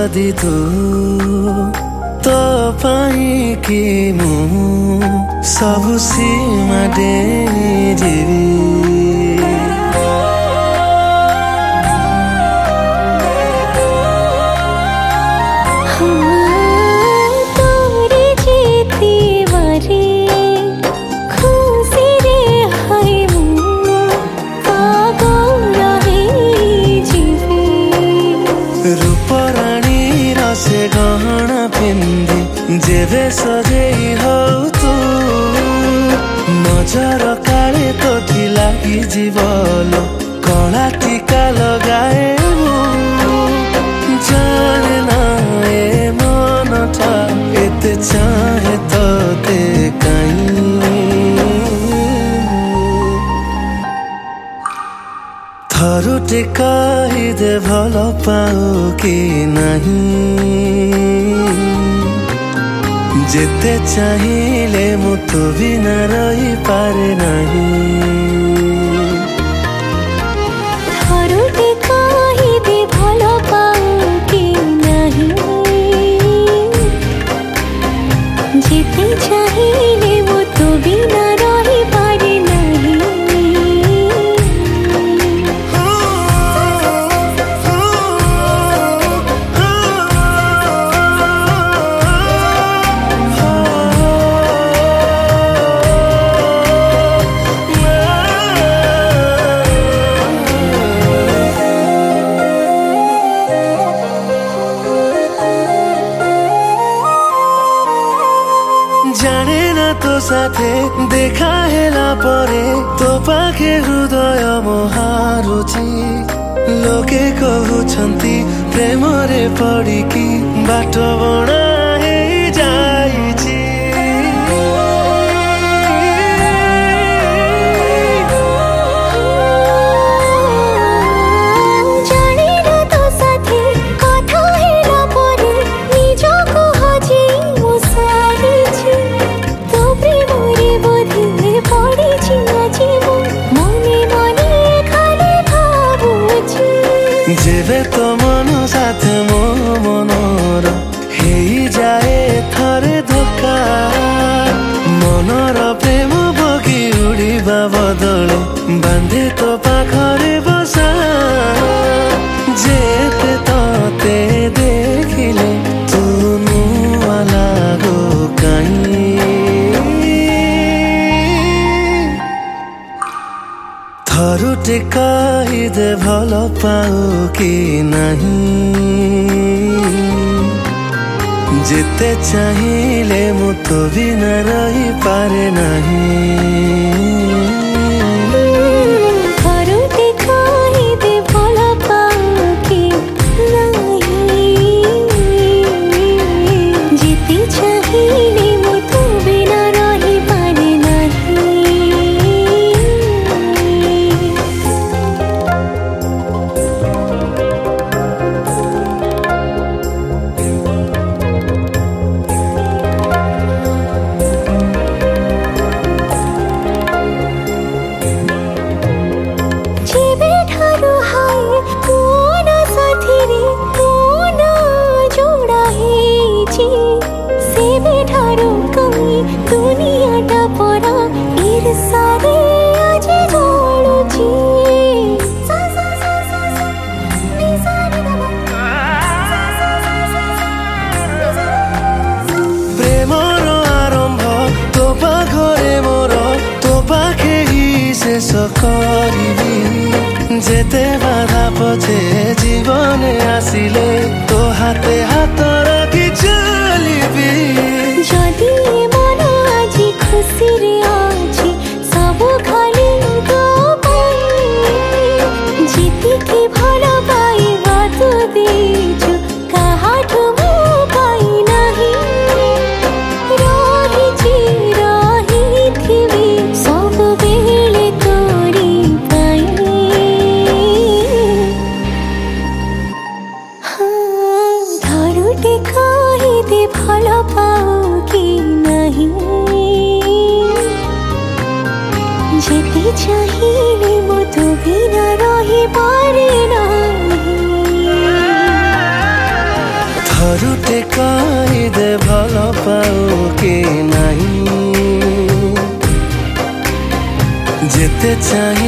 जदि तू तो पाई कि मु सबु सीमा डेरिजिबी गहना पिंधि जेबे सजेई हो तू नजर काले तोठी लागी जीवलो कला टीका लगाए जाने ना ए मनटा एते चाहे तोते काई थरुटे कहिदे भल पाऊ कि नहीं जेते चाहिए मु तो बिना रही पारे नहीं थरुटे कहिदे भल पाऊ कि नहीं जेते चाहिए मु तो बिना रही पारे नहीं जाने ना तो साथे देखा हेला परे तो पाखे हृदय मोहारुची लोके कहउछंती प्रेम रे पड़ी कि बाटो बणा हे जाईची जेबे तो मन साथे मो मनर हेई जाए थरे धोका मनर प्रेम बगी उड़ीबा बदले बांधे तो पाखरे बसा जेते तोते देखिले तू नुआ लागो काई थरुटे कहिदे भल पाऊ कि नहीं जेते चाहिए मु तो बिना रही पारे नहीं दुनिया परा ईर्षारे आज जोड़ुची प्रेमर आरंभ तो पाखरे मोर तो पाखे ही शेष करिबी जेते बाधा पछे जीवन आसिले तो हाथे हाथ रखी चलिबी जदि मन आज खुशी रे आछि सब खाली तो जीती की भला पाइबा तो देजु काहाठु मु पाई नहीं रही थिबी सब बेले तोरी पाई ଚାହିଁ